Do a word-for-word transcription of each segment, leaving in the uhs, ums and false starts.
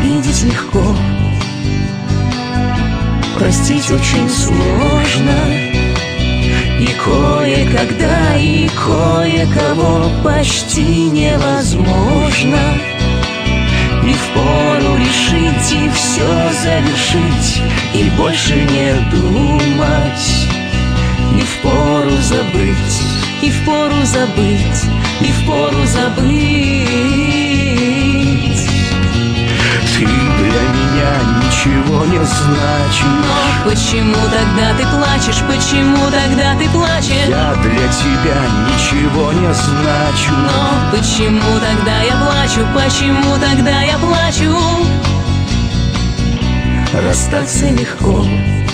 Видеть легко, простить очень сложно. И кое-когда, и кое-кого почти невозможно. И впору решить, и все завершить, и больше не думать. И впору забыть, и впору забыть, и впору забыть. Ты для меня ничего не значишь. Но почему тогда ты плачешь? Почему тогда ты плачешь? Я для тебя ничего не значу. Но почему тогда я плачу? Почему тогда я плачу? Расстаться легко,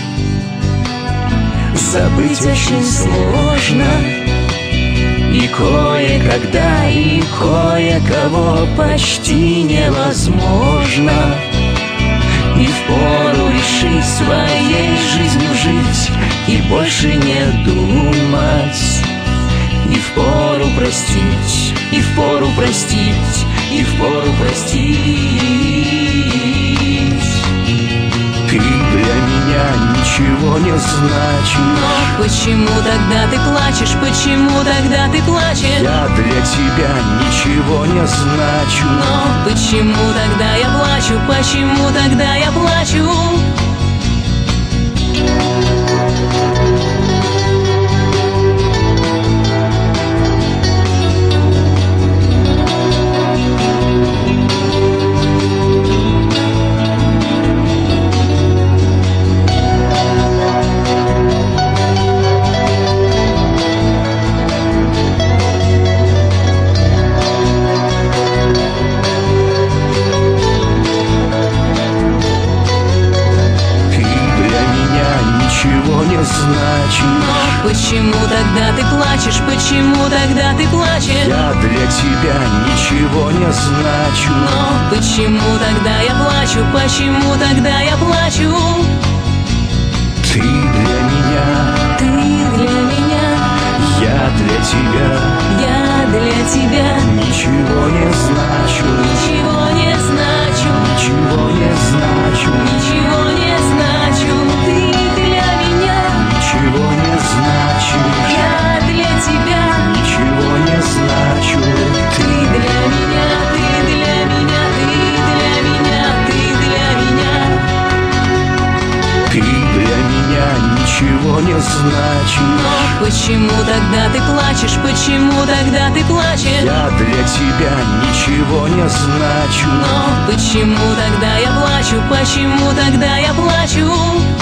забыть очень сложно. И кое-когда, и кое-кого почти невозможно. И впору решить своей жизнью жить, и больше не думать. И впору простить, и впору простить, и впору простить. Ты для меня ничего не значишь. Но почему тогда ты плачешь? Почему тогда ты плачешь? Я для тебя ничего не значу. Но почему тогда я плачу? Почему тогда я плачу? Ничего не значит. Но почему тогда ты плачешь? Почему тогда ты плачешь? Я для тебя ничего не значу. Но почему тогда я плачу? Почему тогда я плачу? Ты для меня, ты для меня, я для тебя, я для тебя ничего не значу. Ничего не значу. Ничего не значу. Ничего не значу. Ты ничего не значишь. Я для тебя ничего не значу. Ты для меня, ты для меня, ты для меня, ты для меня. Ты для меня ничего не значишь. Но почему тогда ты плачешь? Почему тогда ты плачешь? Я для тебя ничего не значу. Но почему тогда я плачу? Почему тогда я плачу?